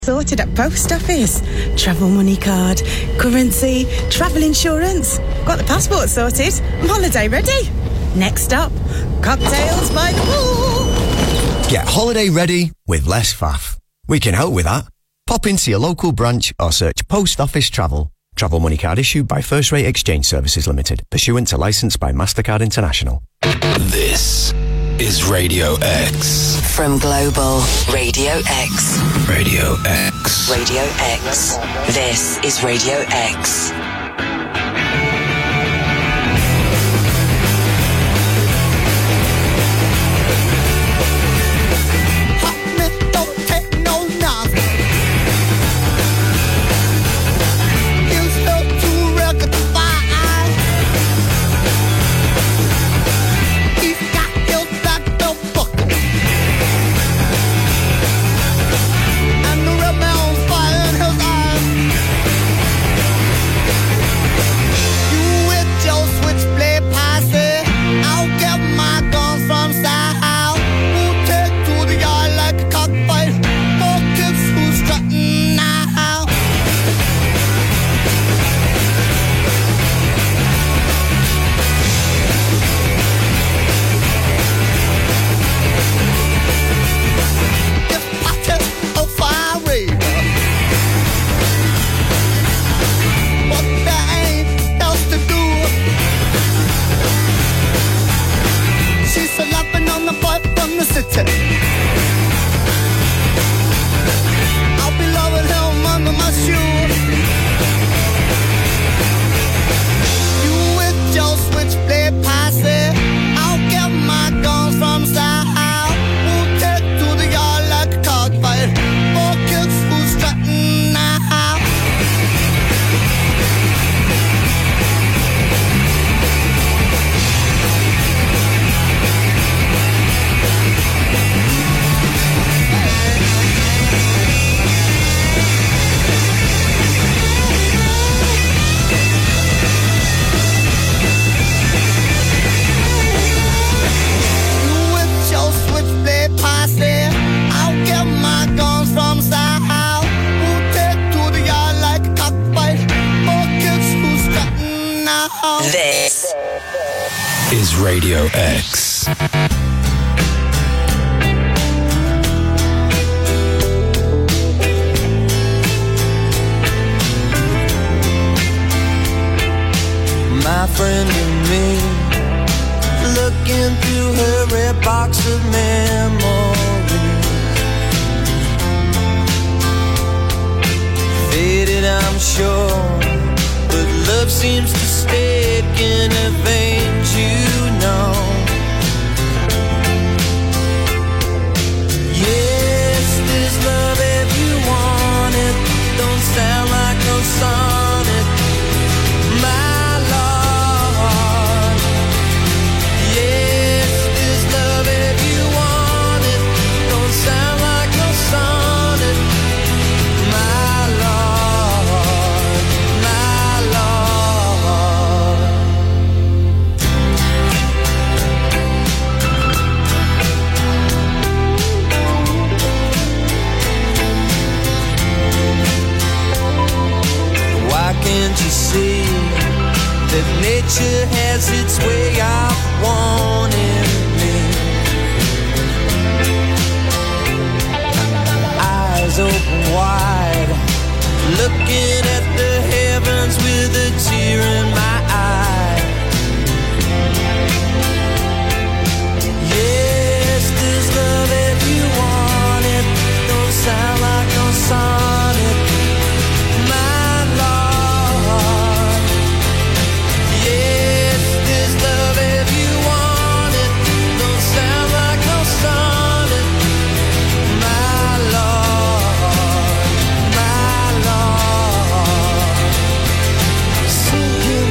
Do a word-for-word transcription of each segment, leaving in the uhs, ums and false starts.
Sorted at post office. Travel money card, currency, travel insurance. Got the passport sorted. I'm holiday ready. Next stop, cocktails by the pool. Get holiday ready with less faff. We can help with that. Pop into your local branch or search Post Office Travel. Travel money card issued by First Rate Exchange Services Limited, pursuant to licence by MasterCard International. This is Radio X. From Global Radio X. Radio X. Radio X. This is Radio X. Radio X. My friend and me, looking through her red box of memories, faded I'm sure, but love seems to stick in her veins, you know. Yes, there's love if you want it, don't sound like no sonnet, my lord. Yes, there's love if you want it, don't sound like no sonnet, my lord, my lord. Why can't you see that nature has its way of wanting me? Eyes open wide, looking at the heavens with a tear in my eye. Yes, there's love if you want it, don't sound like no sonnet, my lord. Yes, there's love if you want it, don't sound like no sonnet, my lord, my lord. Sinking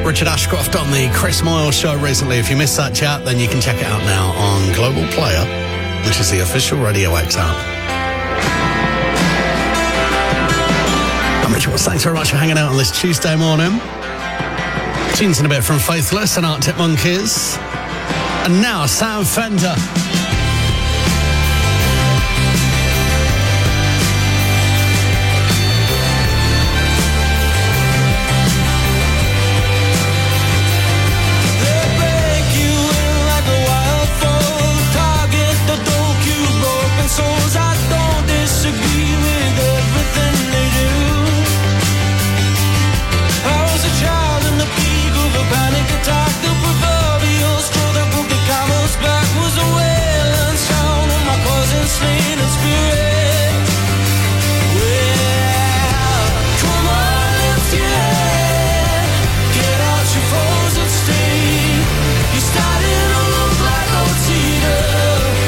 Richard Ashcroft on the Chris Moyle Show recently. If you missed that chat, then you can check it out now on Global Player, which is the official Radio X app. I'm Richard Watts. Thanks very much for hanging out on this Tuesday morning. Tunes in a bit from Faithless and Arctic Monkeys. And now, Sam Fender. Souls, I don't disagree with everything they do. I was a child in the peak of a panic attack. The proverbial straw that broke the camel's back was a wailing sound of my cousin slain in spirit. Well, come on, lift your head, get out your foes and stay. You're starting to look like old cedar.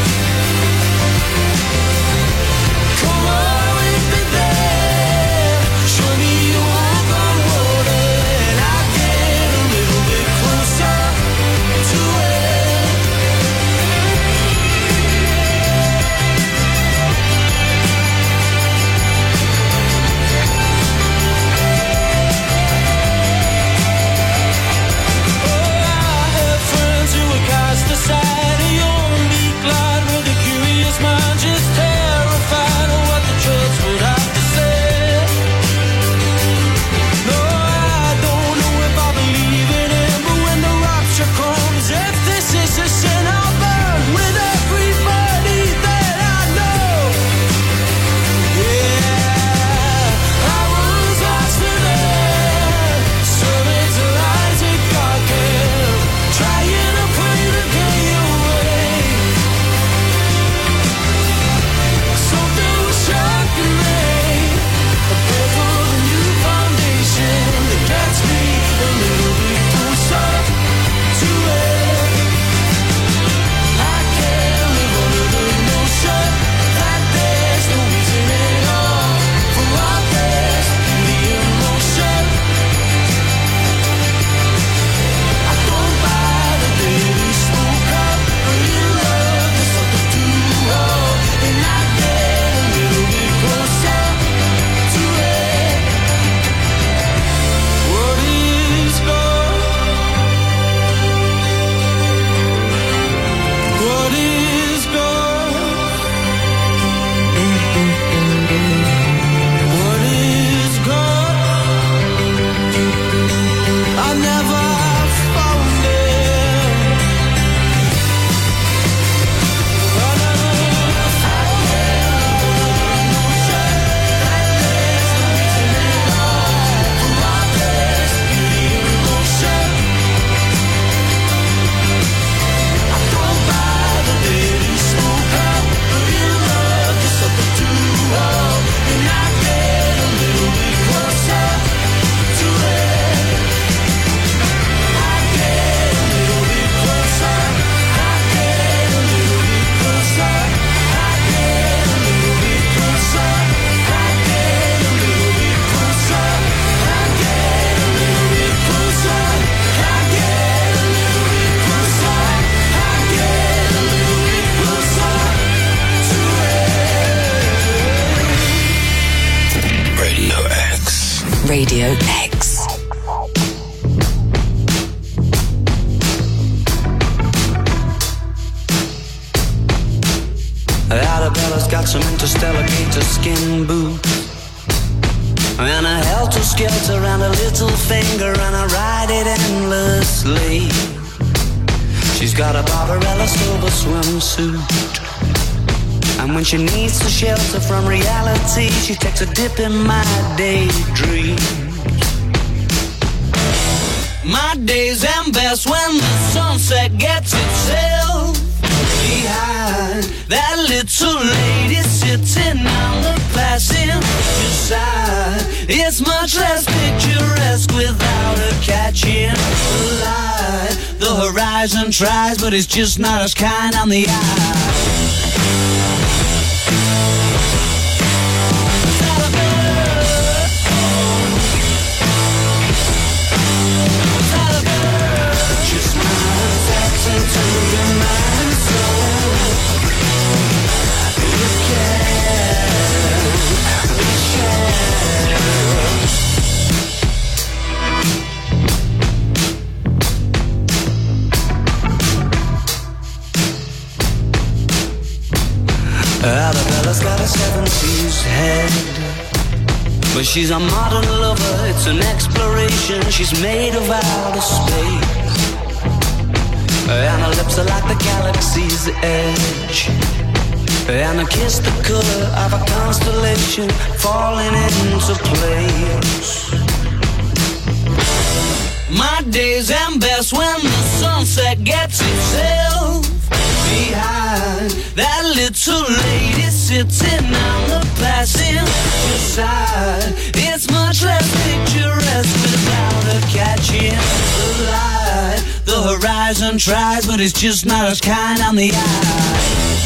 Aside a young meek lad with a curious mind, just terrified of what the church would have to say. No, I don't know if I believe in him, but when the rapture comes, if this is a sin, I'll burn with everybody that I know. Yeah, I was lost to them, serving till Isaac got killed, trying to pray to get you away. Something was shocking me, a prayer for the new foundation that gets me a little bit closer to it. I can't live under the notion that there's no reason at all for all this beauty and motion. I don't buy the daily smoke up, but in love there's something to hold, and I get a little bit closer to it. What is God? What is God? What is God? I never found it. I never found it. From all this beauty and emotion, I don't buy the daily smoke up, but in love there's something to hold, and I get a little bit closer to it. I get a little bit closer. I get a little bit closer. I get a little bit closer. I get a little bit closer. I get a little bit closer. I get a little bit closer. I get a little bit closer to it. Radio X. Radio X. Arabella's got some interstellar gator skin boots and a helter-skelter around a little finger, and I ride it endlessly. She's got a Barbarella silver swimsuit, and when she needs to shelter from reality, she takes a dip in my daydream. My days end best when the sunset gets itself behind that little lady sitting on the passenger side. It's much less picturesque without her catching the light. The horizon tries, but it's just not as kind on the eye. Not a bird. Not a Arabella's got a seventies head, but she's a modern lover, it's an exploration. She's made of outer space, and her lips are like the galaxy's edge, and her kiss the color of a constellation falling into place. My days end best when the sunset gets itself behind that little lady sitting on the passenger side. It's much less picturesque without her catching the light. The horizon tries, but it's just not as kind on the eye.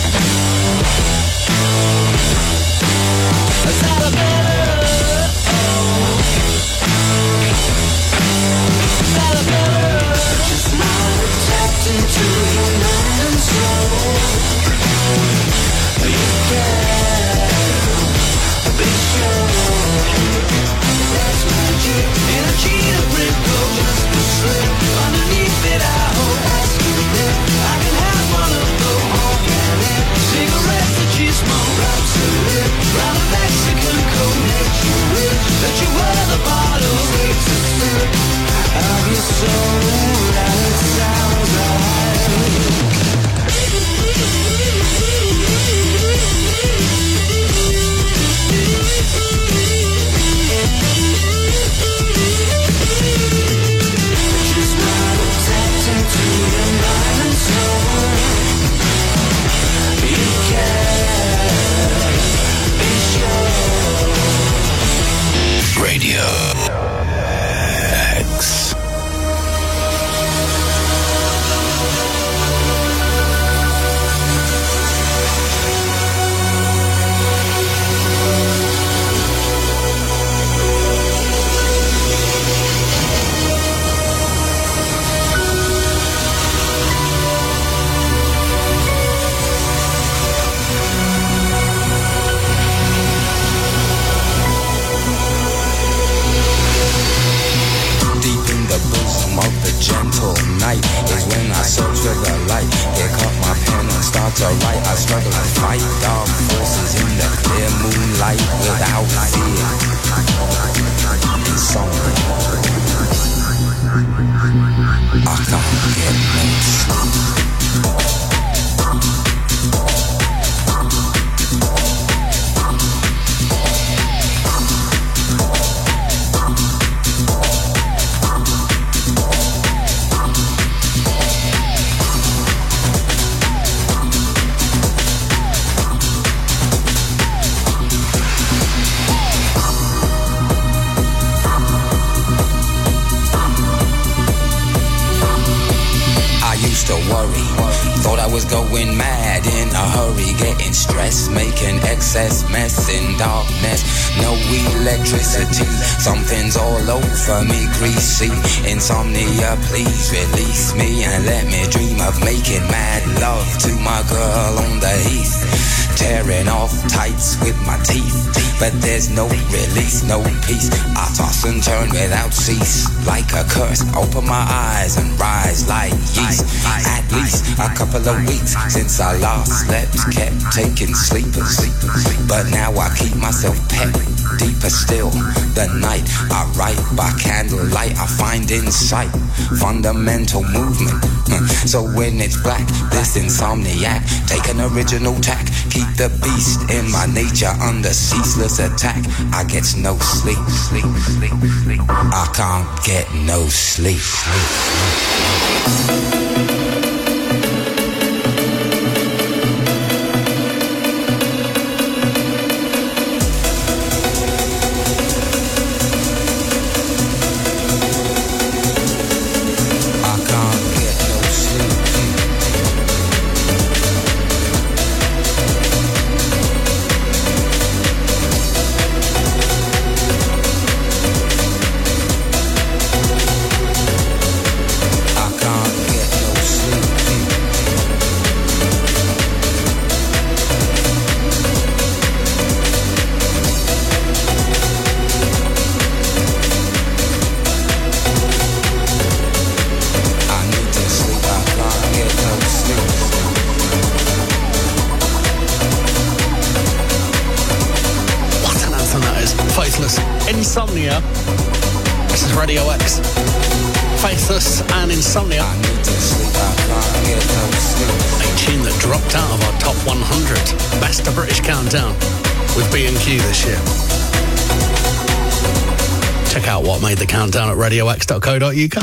Is that a better? Is that a better? Just not tapped into your mind and soul. You can be sure that's magic in a cheetah print gold, just a slip underneath it. I hope that's you there. I can have one of those organic cigarettes that you smoke, drops a lip round a Mexican coat. Makes you wish that you were the bottle. Takes a sip of your soul, and it sounds right. Radio X. Gentle night is when I search for the light. Pick up my pen and start to write. I struggle to fight dark forces in the clear moonlight without fear. Insomnia, I can't get no sleep. To worry, thought I was going mad in a hurry, getting stressed, making excess mess in darkness. No electricity, something's all over me, greasy. Insomnia, please release me and let me dream of making mad love to my girl on the heath. Tearing off tights with my teeth, but there's no release, no peace. I toss and turn without cease, like a curse. Open my eyes and rise like yeast. At least a couple of weeks since I last slept, kept taking sleepers, but now I keep myself pet. Deeper still, the night I write by candlelight, I find insight, fundamental movement. So when it's black, this insomniac, take an original tack, keep the beast in my nature under ceaseless attack. I get no sleep, sleep, sleep, sleep. I can't get no sleep. I can't get no Insomnia. This is Radio X. Faithless and Insomnia. I need to sleep, I can't get no sleep. A tune that dropped out of our top one hundred Best of British Countdown with B and Q this year. Check out what made the countdown at radio x dot co dot uk.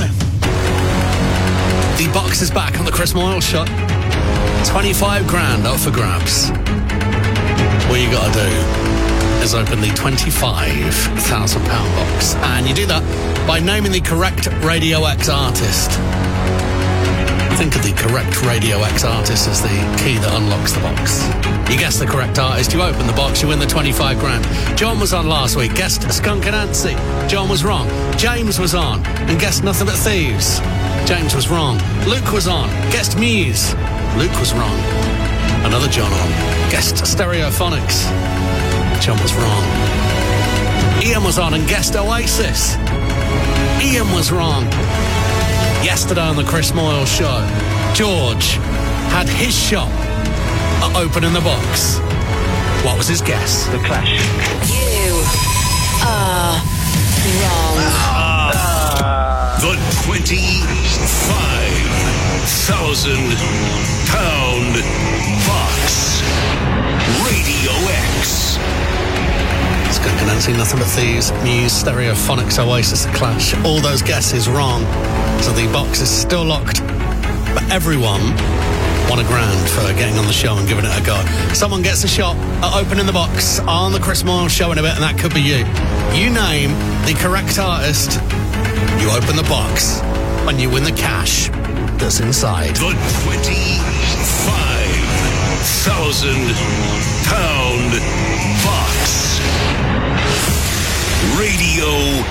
The box is back on the Chris Moyle Show. twenty-five grand up for grabs. What you gotta do is open the twenty-five thousand pound box. And you do that by naming the correct Radio X artist. Think of the correct Radio X artist as the key that unlocks the box. You guess the correct artist, you open the box, you win the twenty-five grand. John was on last week, guessed Skunk Anansi. John was wrong. James was on and guessed Nothing But Thieves. James was wrong. Luke was on, guessed Muse. Luke was wrong. Another John on, guessed Stereophonics. John was wrong. Ian was on and guessed Oasis. Ian was wrong. Yesterday on the Chris Moyle Show, George had his shot at opening the box. What was his guess? The Clash. You are wrong. Ah. The twenty-five thousand pound box. Radio X. Skunk Anansi, Nothing But Thieves, Muse, Stereophonics, Oasis, The Clash. All those guesses wrong. So the box is still locked. But everyone won a grand for getting on the show and giving it a go. Someone gets a shot at opening the box on the Chris Moyle Show in a bit, and that could be you. You name the correct artist, you open the box, and you win the cash that's inside. The twenty-five thousand pound box. Radio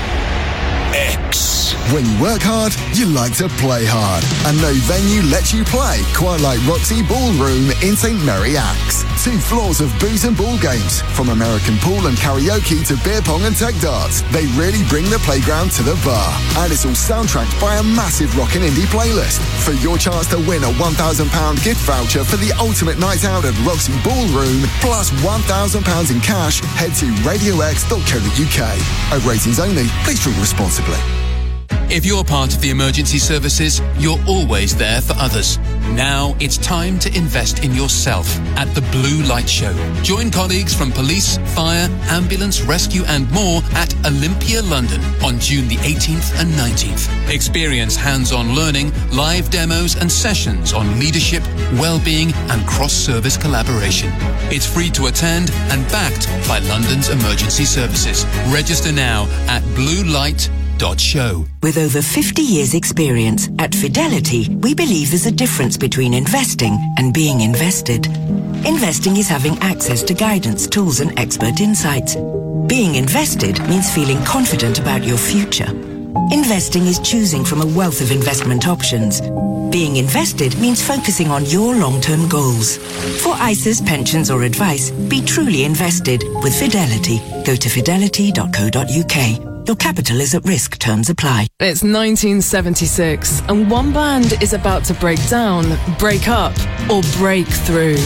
X. When you work hard, you like to play hard. And no venue lets you play quite like Roxy Ballroom in Saint Mary Axe. Two floors of booze and ball games. From American pool and karaoke to beer pong and tech darts. They really bring the playground to the bar. And it's all soundtracked by a massive rock and indie playlist. For your chance to win a one thousand pound gift voucher for the ultimate night out at Roxy Ballroom, plus one thousand pounds in cash, head to radio x dot co dot uk. At ratings only, please drink responsibly. If you're part of the emergency services, you're always there for others. Now it's time to invest in yourself at the Blue Light Show. Join colleagues from police, fire, ambulance, rescue and more at Olympia, London on June the eighteenth and nineteenth. Experience hands-on learning, live demos and sessions on leadership, well-being and cross-service collaboration. It's free to attend and backed by London's emergency services. Register now at blue light dot show. With over fifty years experience, at Fidelity, we believe there's a difference between investing and being invested. Investing is having access to guidance, tools and expert insights. Being invested means feeling confident about your future. Investing is choosing from a wealth of investment options. Being invested means focusing on your long-term goals. For I S As, pensions or advice, be truly invested with Fidelity. Go to fidelity dot co dot uk. Your capital is at risk. Terms apply. It's nineteen seventy-six and one band is about to break down, break up or break through.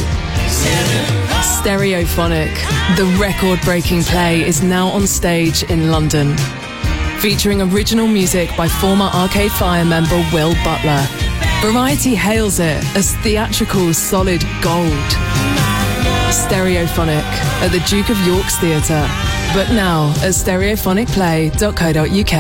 Stereophonic, the record-breaking play, is now on stage in London. Featuring original music by former Arcade Fire member Will Butler. Variety hails it as theatrical solid gold. Stereophonic at the Duke of York's Theatre. But now at stereophonic play dot co dot uk.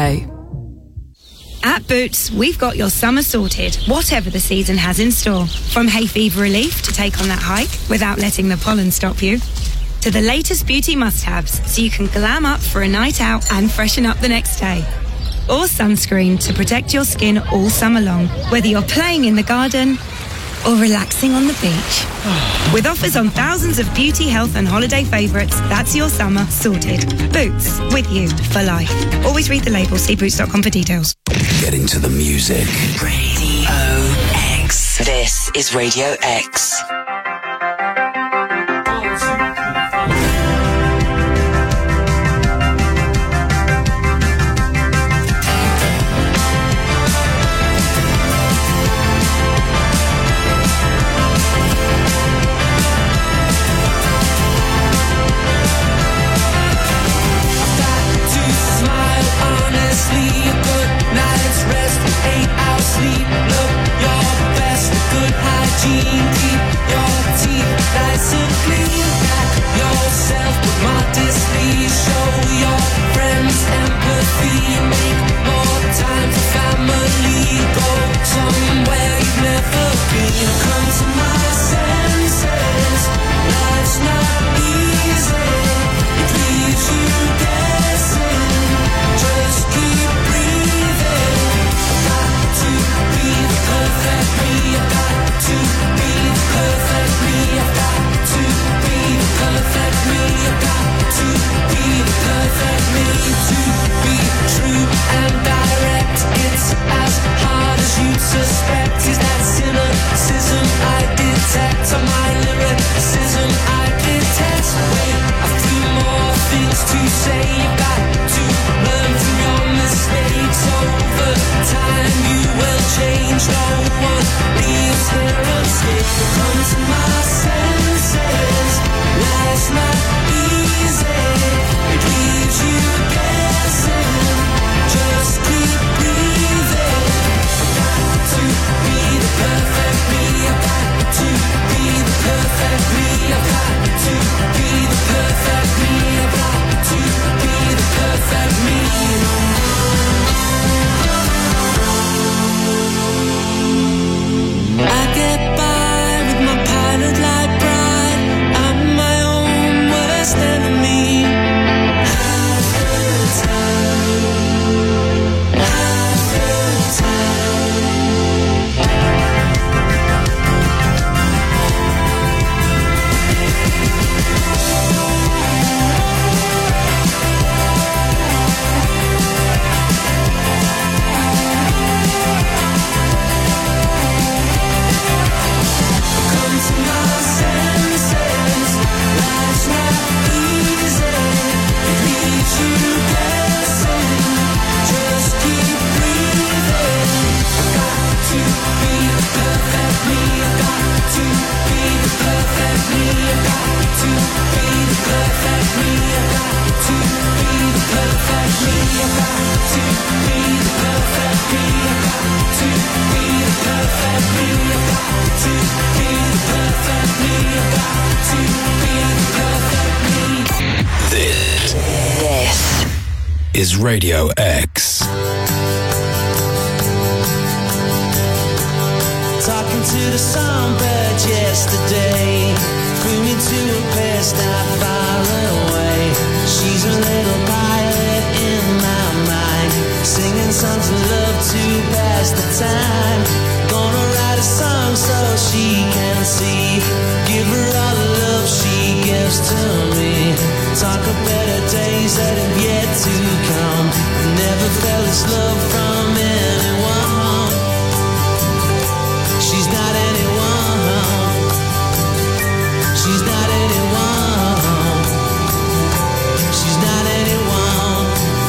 At Boots, we've got your summer sorted, whatever the season has in store. From hay fever relief to take on that hike without letting the pollen stop you, to the latest beauty must-haves so you can glam up for a night out and freshen up the next day. Or sunscreen to protect your skin all summer long, whether you're playing in the garden or relaxing on the beach. With offers on thousands of beauty, health and holiday favourites, that's your summer sorted. Boots, with you for life. Always read the label, see boots dot com for details. Get into the music. Radio X. This is Radio X. To to be perfect me. This This is Radio X. Talking to the songbird yesterday, flew me to a place not far away. She's a little pilot in my mind, singing songs of love to pass the time. Gonna write a song so she can see, give her all the love she gives to me. Talk of better days that have yet to come. Never felt this love from anyone. She's not anyone. She's not anyone. She's not anyone.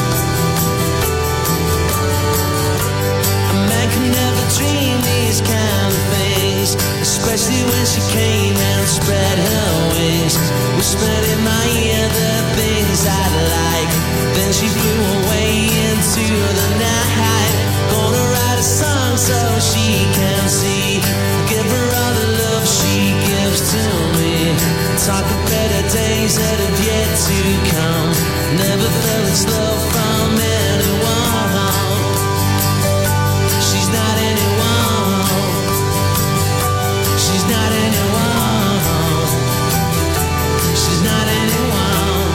A man can never dream these kind of things, especially when she came and spread her wings, whispered in my ear the things I like. Then she flew away into the night. Gonna write a song so she can see, give her all the love she gives to me. Talk of better days that have yet to come. Never felt this love from anyone. She's not anyone. She's not anyone. She's not anyone.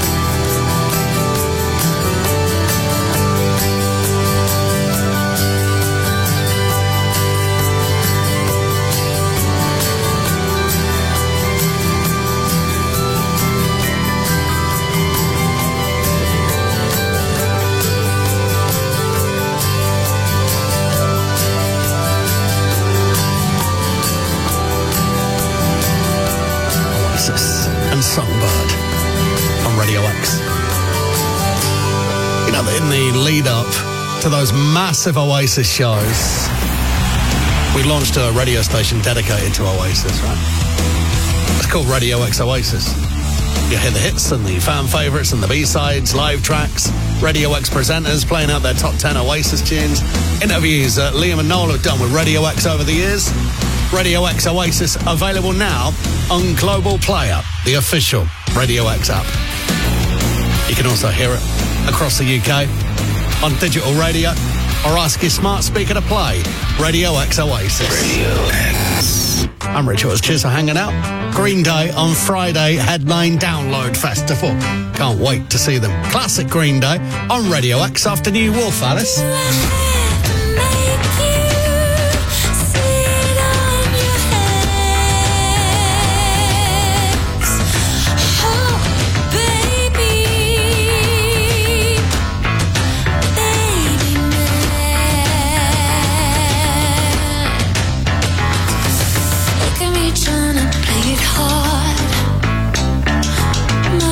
And Songbird on Radio X. You know, in the lead up to those massive Oasis shows, we launched a radio station dedicated to Oasis, right? It's called Radio X Oasis. You hear the hits and the fan favourites and the B-sides, live tracks, Radio X presenters playing out their top ten Oasis tunes, interviews that Liam and Noel have done with Radio X over the years. Radio X Oasis available now on Global Player, the official Radio X app. You can also hear it across the U K on digital radio, or ask your smart speaker to play Radio X Oasis. Radio X. I'm Richard. Cheers for hanging out. Green Day on Friday, headline Download Festival. Can't wait to see them. Classic Green Day on Radio X after New Wolf, Alice.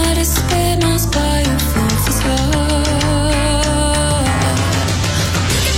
Spit my spy, your foot is hard.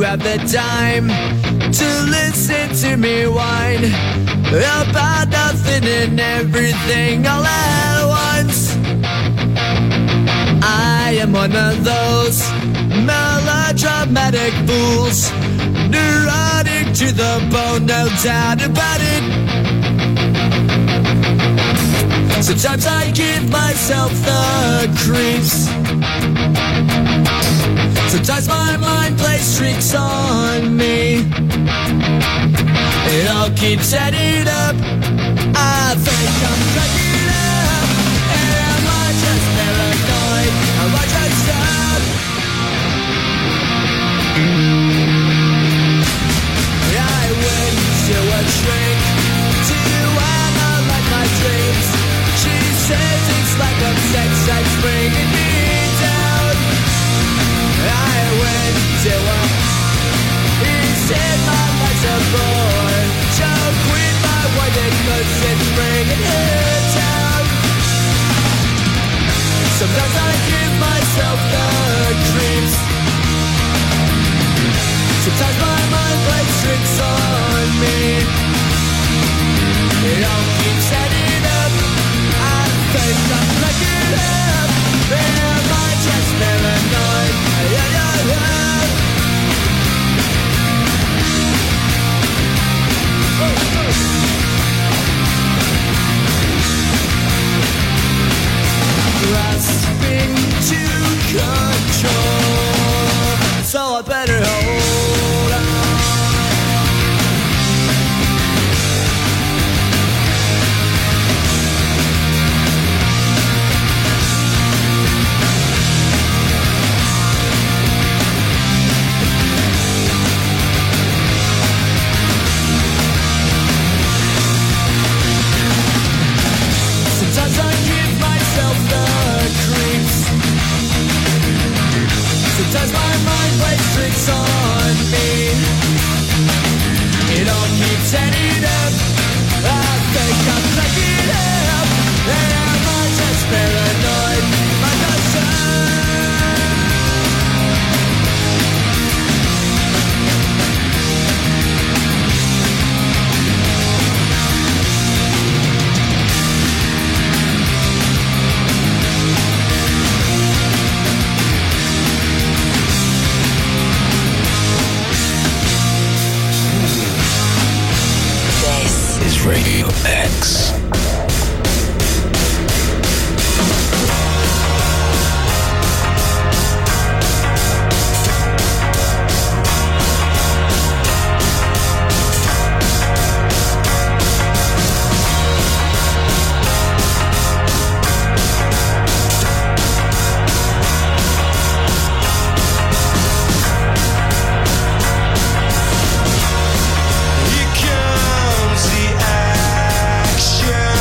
have the time to listen to me whine about nothing and everything all at once. I am one of those melodramatic fools, neurotic to the bone, no doubt about it. Sometimes I give myself the creeps. Sometimes my mind plays tricks on me. It all keeps adding up. I think I'm cracking up. Am I just paranoid? Am I just up? I went to a shrink to analyze my dreams. She says it's like a sex that's bringing me down. I went to a, he said my life's a bore. Joke with my wife because it's bringing her down. Sometimes I give myself the creeps. Sometimes my mind plays tricks on me. It all keeps adding up. I think I'm cracking up. Am I just paranoid? Yeah, yeah, yeah. Grasping to control, so I better hold on. Sometimes I give myself the creeps. Sometimes my mind plays tricks on me. It all keeps adding up. I think I'm cracking up. Am I just paranoid? Like a Is Radio X. Here comes the action.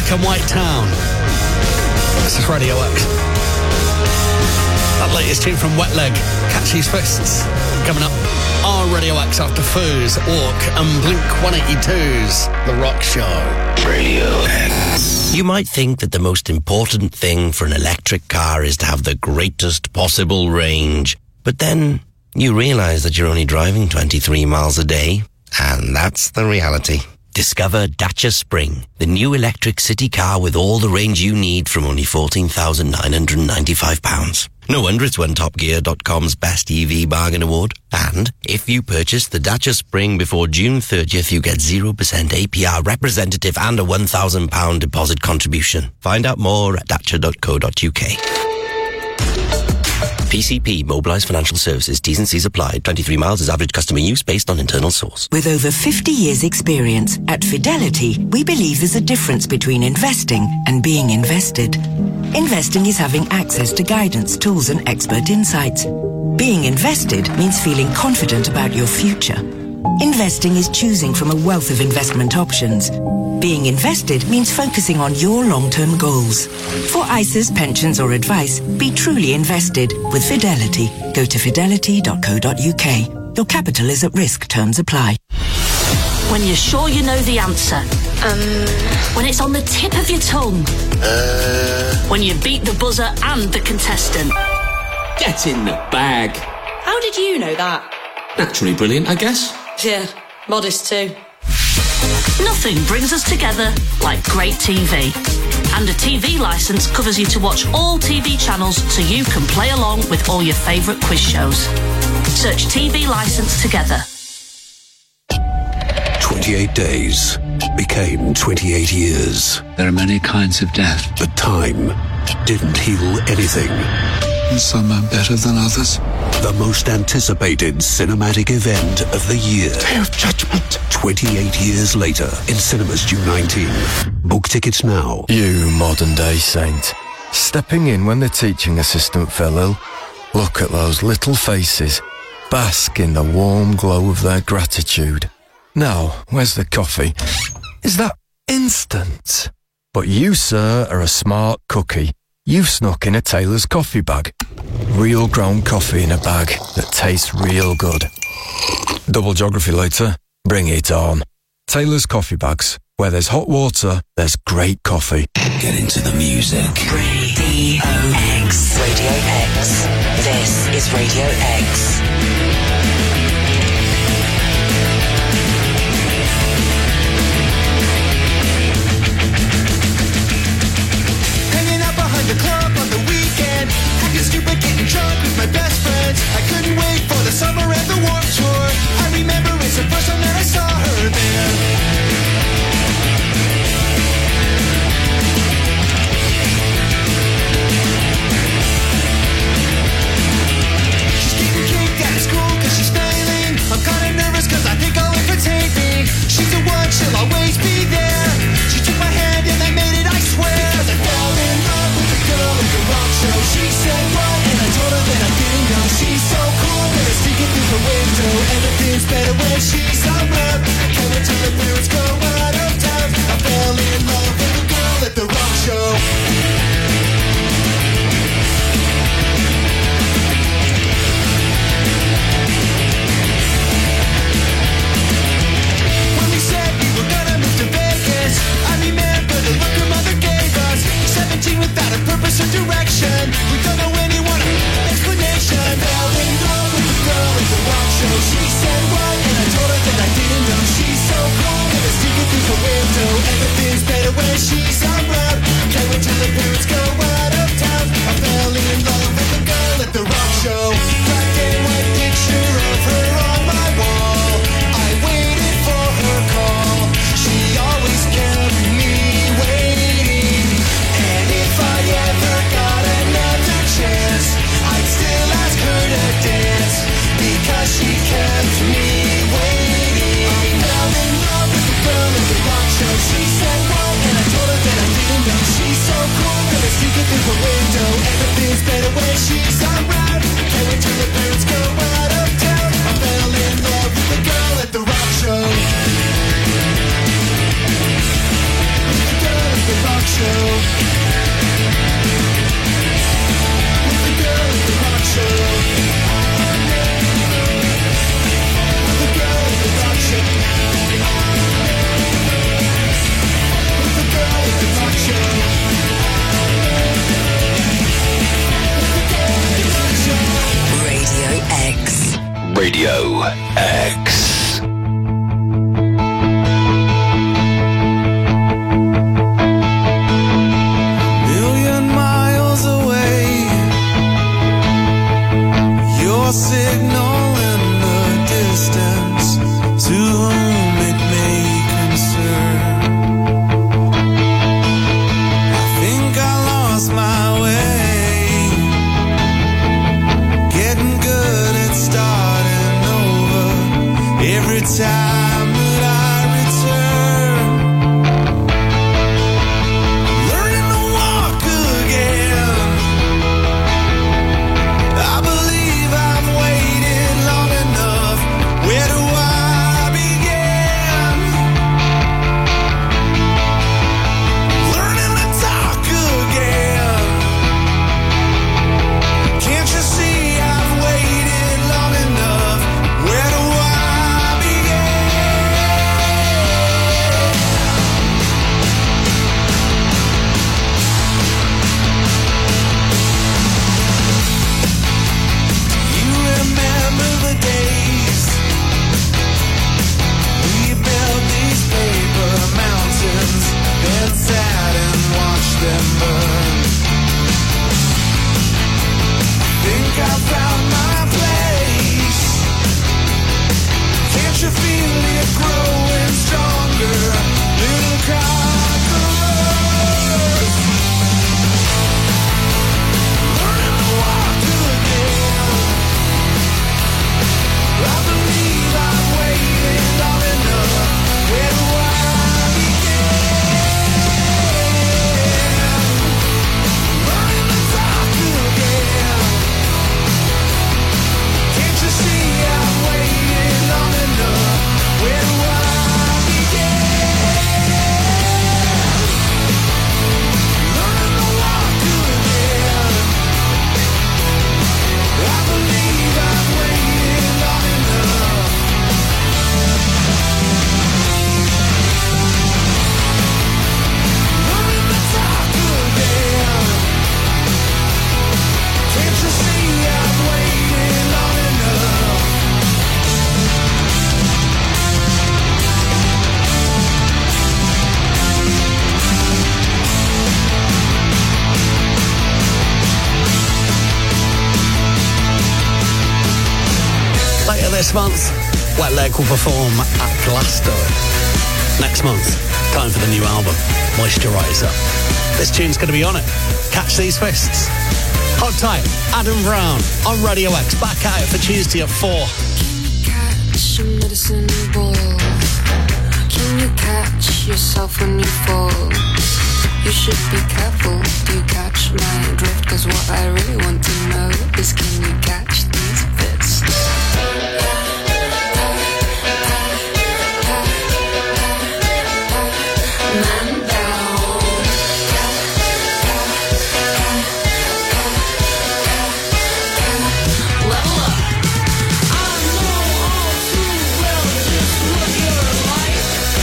Black and White Town. This is Radio X. That latest tune from Wet Leg, Catch These Fists. Coming up on Radio X after Foos, Orc and Blink one eighty-two's The Rock Show. Radio X. You might think that the most important thing for an electric car is to have the greatest possible range. But then you realise that you're only driving twenty-three miles a day. And that's the reality. Discover Dacia Spring, the new electric city car with all the range you need from only fourteen thousand nine hundred ninety-five pounds. No wonder it's won Top Gear dot com's Best E V Bargain Award. And if you purchase the Dacia Spring before June thirtieth, you get zero percent A P R representative and a one thousand pounds deposit contribution. Find out more at dacia dot co dot uk. P C P, Mobilised Financial Services, T's and C's applied. twenty-three miles is average customer use based on internal source. With over fifty years experience, at Fidelity, we believe there's a difference between investing and being invested. Investing is having access to guidance, tools and expert insights. Being invested means feeling confident about your future. Investing is choosing from a wealth of investment options. Being invested means focusing on your long-term goals. For I S As, pensions or advice, be truly invested with Fidelity. Go to fidelity dot co dot uk. Your capital is at risk. Terms apply. When you're sure you know the answer. Um. When it's on the tip of your tongue. Uh. When you beat the buzzer and the contestant. Get in the bag. How did you know that? Naturally brilliant, I guess. Yeah, modest too. Nothing brings us together like great T V. And a T V licence covers you to watch all T V channels so you can play along with all your favourite quiz shows. Search T V licence together. twenty-eight days became twenty-eight years. There are many kinds of death. But time didn't heal anything. And some are better than others. The most anticipated cinematic event of the year. Day of Judgment. twenty-eight years later in cinemas June nineteenth. Book tickets now. You modern day saint. Stepping in when the teaching assistant fell ill. Look at those little faces. Bask in the warm glow of their gratitude. Now, where's the coffee? Is that instant? But you, sir, are a smart cookie. You've snuck in a Taylor's coffee bag. Real ground coffee in a bag that tastes real good. Double geography later. Bring it on. Taylor's coffee bags. Where there's hot water, there's great coffee. Get into the music. Radio X. Radio X. This is Radio X. The club on the weekend, acting stupid, getting drunk with my best friends. I couldn't wait for the summer and the Warped Tour. I remember it's the first time that I saw her there. She's getting kicked out of school rock show. With the girl at the rock show. With the girl at the rock show. With the girl at the rock show. Radio X. Radio X. Million miles away, your signal in the distance, to whom it may concern. I think I lost my way, getting good at starting over every time that I return. Learning to walk again. I believe I've waited long enough. Where do I begin? Learning to talk again. Can't you see I've waited long enough? Where do I begin? You remember the days we built these paper mountains, then sat and watched them burn. Think I found my place. Can't you feel it growing stronger? Little conquerors. Learning to walk again. I believe I've waited long enough. Where do I begin? Learning to talk again. Can't you see I've waited long enough? Where do I begin? Learning to walk again. I believe I've waited long enough. Learning to talk again. Can't you see I've waited long enough? Later this month, Wet Leg will perform at Glastonbury. Next month, time for the new album, Moisturiser. This tune's going to be on it. Catch these fists. Hold tight, Adam Brown on Radio X. Back out for Tuesday at four. Catch a medicine ball. Can you catch yourself when you fall? You should be careful. Do you catch my drift? Cause what I really want to know is, can you catch these fits? Man down. Level up. I know all too well just what you're like.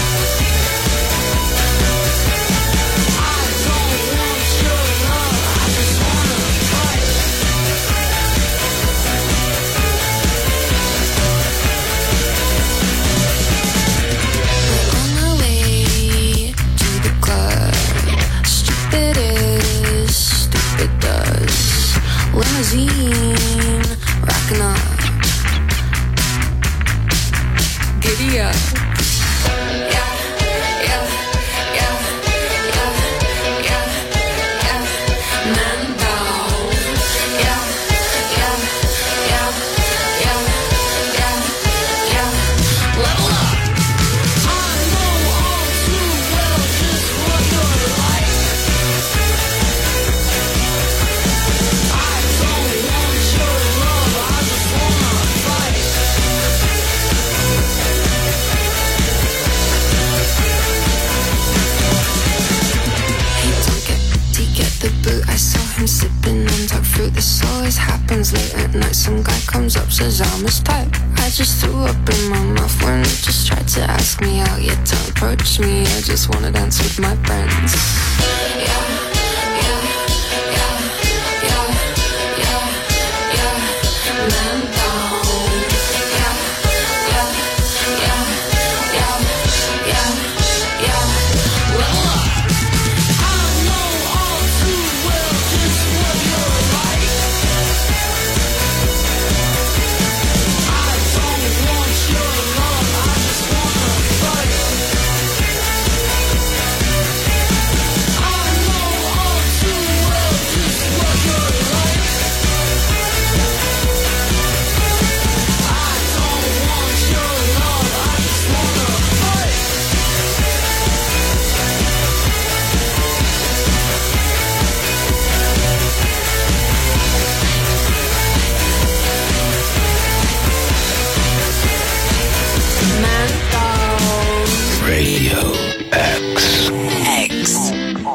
I don't want your love, I just wanna fight. I saw him sipping on dark fruit. This always happens late at night. Some guy comes up, says I'm his type. I just threw up in my mouth when he just tried to ask me out. Yeah, don't approach me, I just wanna dance with my friends. Yeah, yeah, yeah, yeah, yeah, yeah, man down. Yeah, yeah, yeah, yeah, yeah, yeah. Well, I know all too well just what you're like. I don't want your love, I just wanna fight. I know all too well just what you're like. I don't want your love, I just wanna fight. Man down. Radio X. X.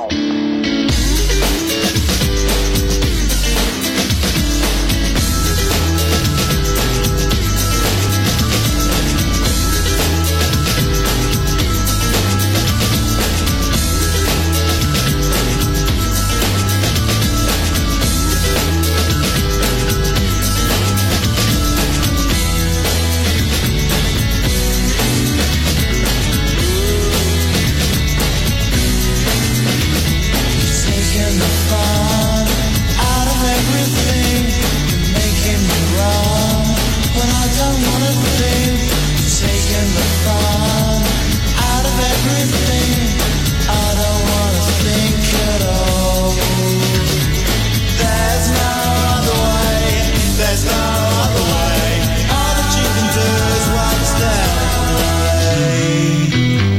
Taking the fun out of everything. You're making me wrong when I don't wanna think. Taking the fun out of everything. I don't wanna think at all. There's no other way. There's no other way. All that you can do is watch them play.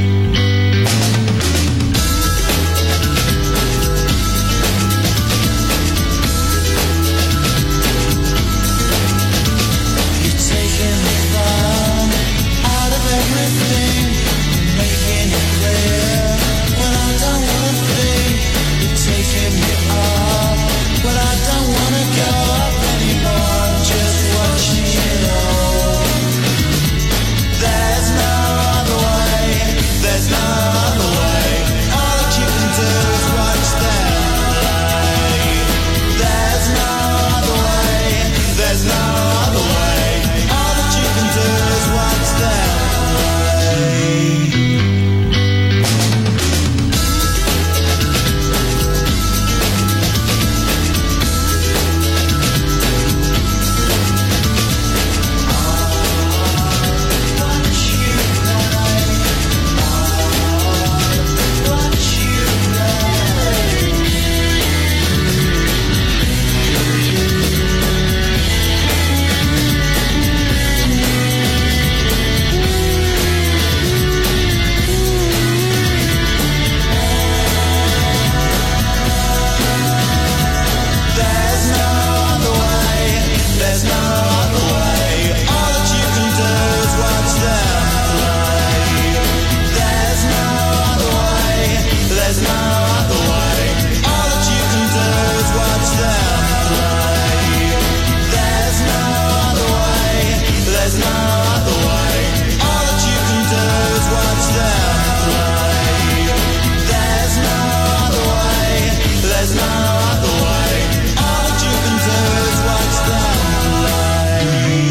You're taking the fun out of everything. You're making it clear when I don't wanna think. You're taking me up when I don't wanna go up anymore. I'm just watching it all. There's no other way. There's no other way. All that you can do is watch them play. There's no other way. There's no other way. All that you can do is watch them play. There's no other way. There's no other way. All that you can do is watch them play. There's no other way. There's no other way. All that you can do is watch them play. There's no other way. There's no other way. All that you can do is watch them play. There's no other way. There's no other way. All that you can do is watch them play.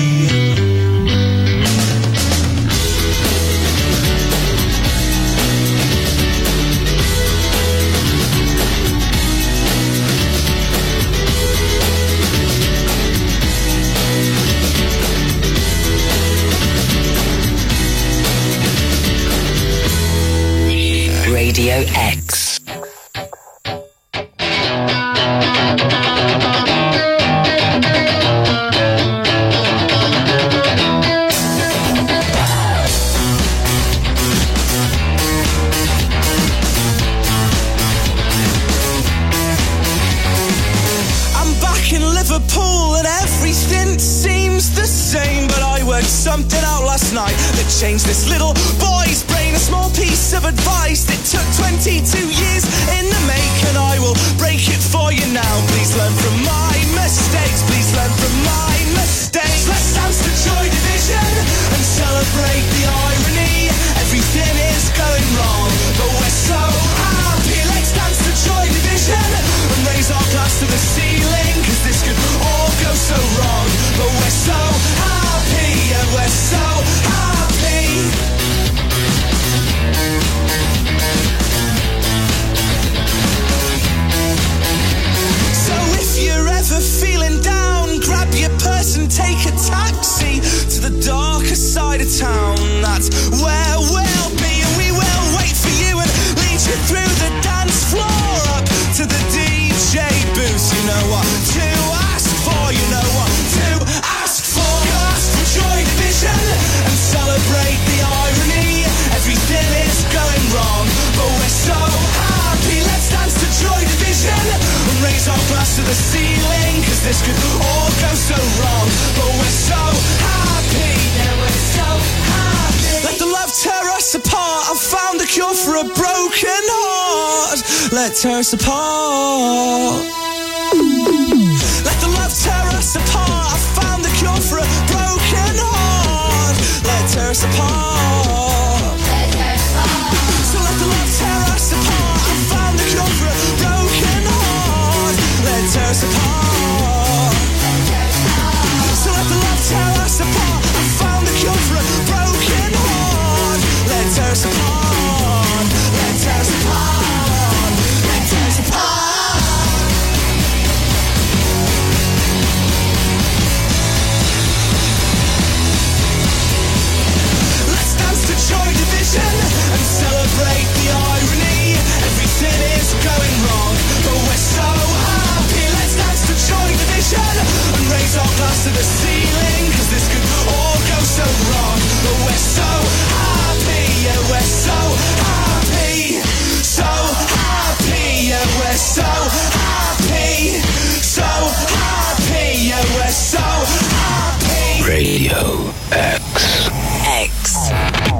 Radio X. I'm back in Liverpool and everything seems the same, but I worked something out last night that changed this little boy's brain. A small piece of advice that took twenty-two years in the make, and I will break it for you now. side of town. That's where we'll be, and we will wait for you and lead you through the dance floor up to the D J booth. You know what to ask for, you know what to ask for. Ask for Joy Division and celebrate the irony. Everything is going wrong, but we're so happy. Let's dance to Joy Division and raise our glass to the ceiling, cause this could all go so wrong, but we're so happy. Yeah, we're so happy. Let the love tear us apart. I've found a cure for a broken heart. Let tear us apart. Let the love tear us apart. I've found a cure for a broken heart. Let tear us apart. So let the love tear us apart. I found a cure for a broken heart. Let tear us apart. So let the love tear us apart. I found a cure for a broken heart. Let tear us apart. Let tear us apart. Let tear us apart. Let's dance to Joy Division and celebrate the irony. Everything is going wrong, but we're so happy. Let's dance to Joy Division and raise our glass to the ceiling, cause this could all go so wrong, but we're so happy. Yeah, we're so happy. So happy. Yeah, we're so happy. So happy. Yeah, we're so happy. Radio X. X.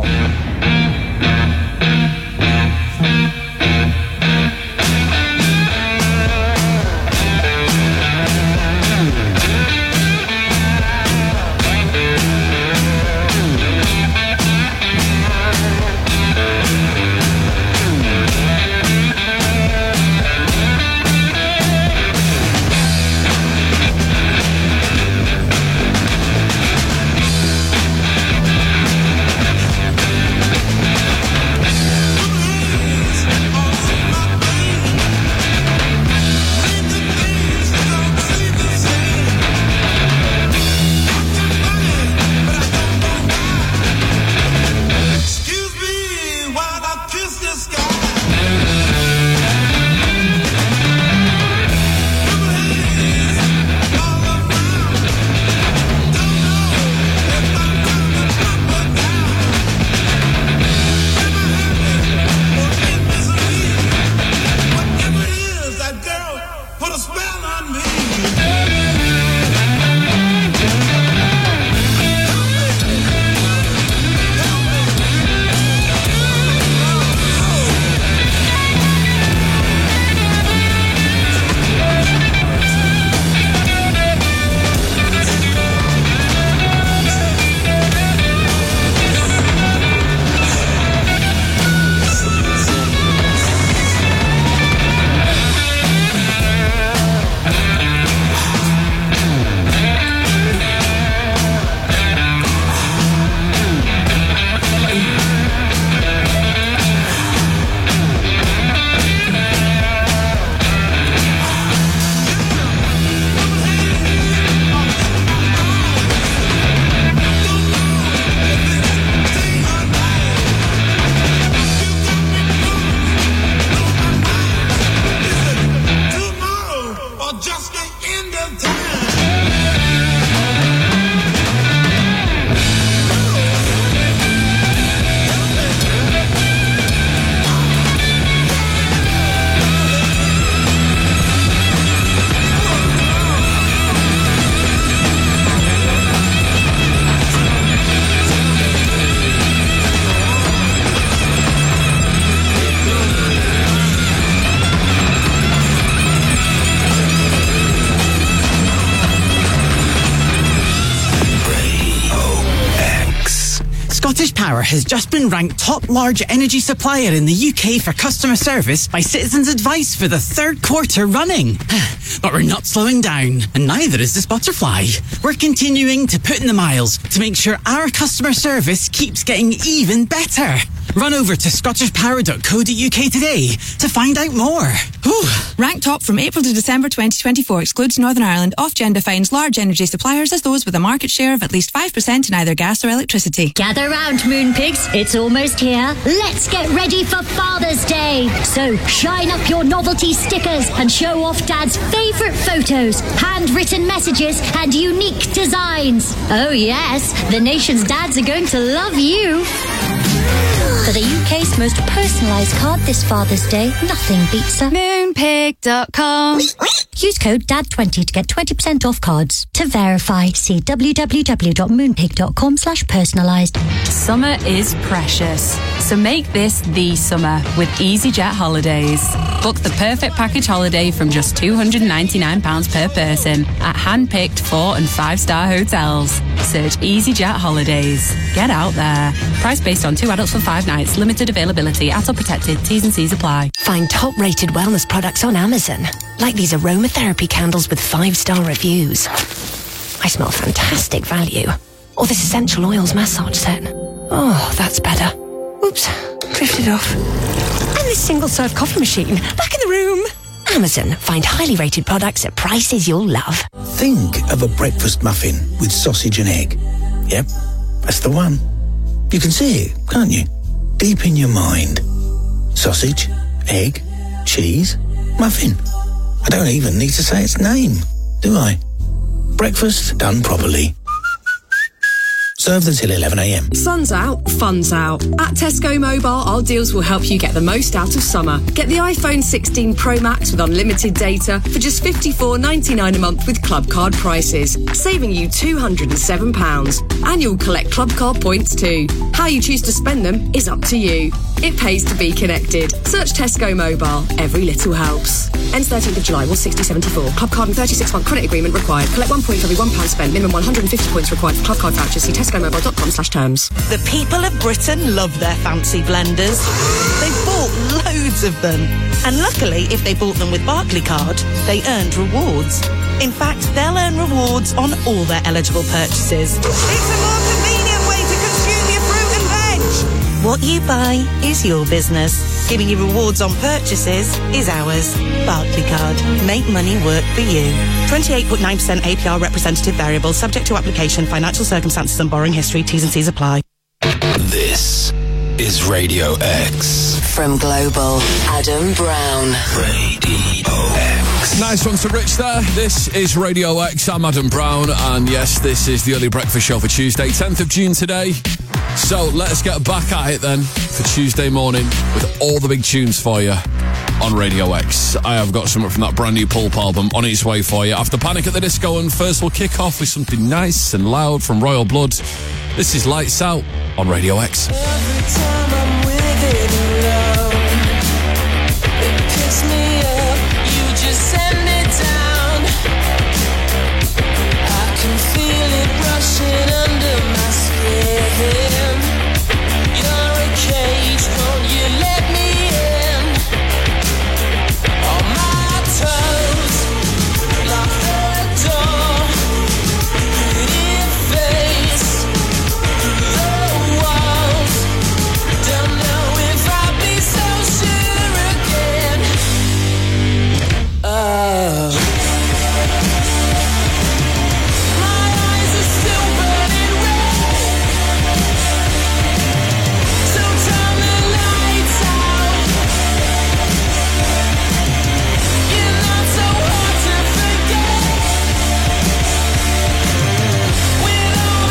Scottish Power has just been ranked top large energy supplier in the U K for customer service by Citizens Advice for the third quarter running. But we're not slowing down, and neither is this butterfly. We're continuing to put in the miles to make sure our customer service keeps getting even better. Run over to scottish power dot co dot U K today to find out more. Whew. Ranked top from April to December twenty twenty-four. Excludes Northern Ireland. Ofgem defines large energy suppliers as those with a market share of at least five percent in either gas or electricity. Gather round, Moon Pigs. It's almost here. Let's get ready for Father's Day. So shine up your novelty stickers and show off Dad's favourite photos, handwritten messages and unique designs. Oh yes, the nation's dads are going to love you. For the U K's most personalised card this Father's Day, nothing beats a moonpig dot com. Use code D A D twenty to get twenty percent off cards. To verify, see w w w dot moonpig dot com slash personalised. Summer is precious, so make this the summer with EasyJet Holidays. Book the perfect package holiday from just two hundred ninety-nine pounds per person at hand-picked four and five-star hotels. Search EasyJet Holidays. Get out there. Price based on two adults for five nights. Limited availability. A T O protected. T's and C's apply. Find top-rated wellness products on Amazon, like these aromatherapy candles with five-star reviews. I smell fantastic value. Or this essential oils massage set. Oh, that's better. Oops, drifted off. And this single-serve coffee machine, back in the room. Amazon. Find highly rated products at prices you'll love. Think of a breakfast muffin with sausage and egg. Yep, that's the one. You can see it, can't you? Deep in your mind. Sausage, egg, cheese, muffin. I don't even need to say its name, do I? Breakfast done properly. Served until eleven a m. Sun's out, fun's out. At Tesco Mobile, our deals will help you get the most out of summer. Get the iPhone sixteen Pro Max with unlimited data for just fifty-four ninety-nine a month with Club Card prices, saving you two hundred and seven pounds. And you'll collect Club Card points too. How you choose to spend them is up to you. It pays to be connected. Search Tesco Mobile. Every little helps. Ends thirteenth of July, one sixty seventy-four. Club Card and thirty-six month credit agreement required. Collect one point for every one pound spent. Minimum one hundred and fifty points required for Club Card vouchers. See tesco mobile dot com slash terms. The people of Britain love their fancy blenders. They've bought loads of them. And luckily, if they bought them with Barclaycard, they earned rewards. In fact, they'll earn rewards on all their eligible purchases. It's a more convenient way to consume your fruit and veg. What you buy is your business. Giving you rewards on purchases is ours. Barclaycard. Make money work for you. twenty-eight point nine percent A P R representative variable, subject to application, financial circumstances and borrowing history. T's and C's apply. This is Radio X. From Global, Adam Brown. Radio X. Nice one to Rich there. This is Radio X. I'm Adam Brown, and yes, this is the early breakfast show for Tuesday, tenth of June today. So let's get back at it then for Tuesday morning with all the big tunes for you on Radio X. I have got something from that brand new Pulp album on its way for you after Panic at the Disco, and first we'll kick off with something nice and loud from Royal Blood. This is Lights Out on Radio X. Every time I'm with it alone, it gets me